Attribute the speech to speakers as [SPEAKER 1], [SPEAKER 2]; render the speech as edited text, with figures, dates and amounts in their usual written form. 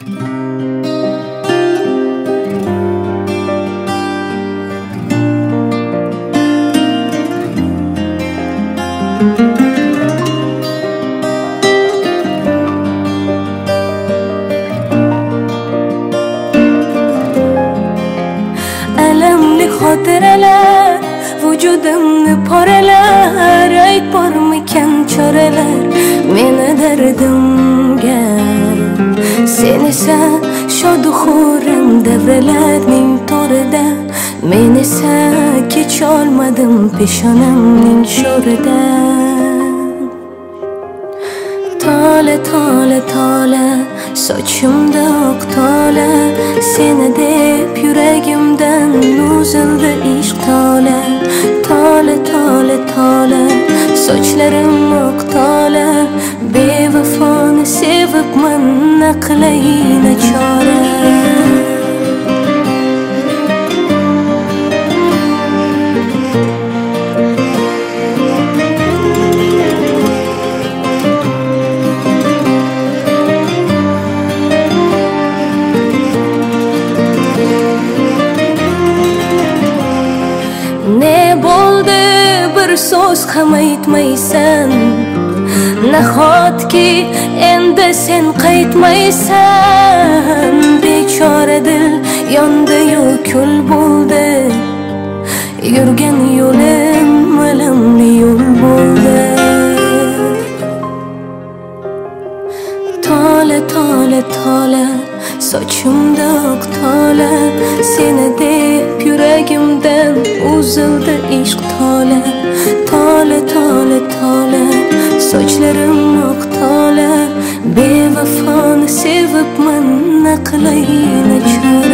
[SPEAKER 1] Alamli xotiralar vujudimni poralar, ayt bormikan choralar meni dardimga. Sen esa shodu xurram davralarning to'rida, men esa kecholmadim peshonamning sho'ridan. Tola tola tola sochimda oq tola, seni deb yuragimdan uzildi ishq tola. Tola tola tola sochlarim oq tola, bevafoni sevibman qilay nachora. Ne bo'ldi bir so'z ham aytmaysan, nahotki endi sen qaytmaysan. Bechora dil yondi-yu kul bo'ldi, yurgan yo'lim alamli yo'l bo'ldi. Tola tola tola sochimda oq tola, seni deb yuragimdan uzildi ishq tola. Tola tola tola sochlarim oq tola, bevafoni sevibman qilay nachora.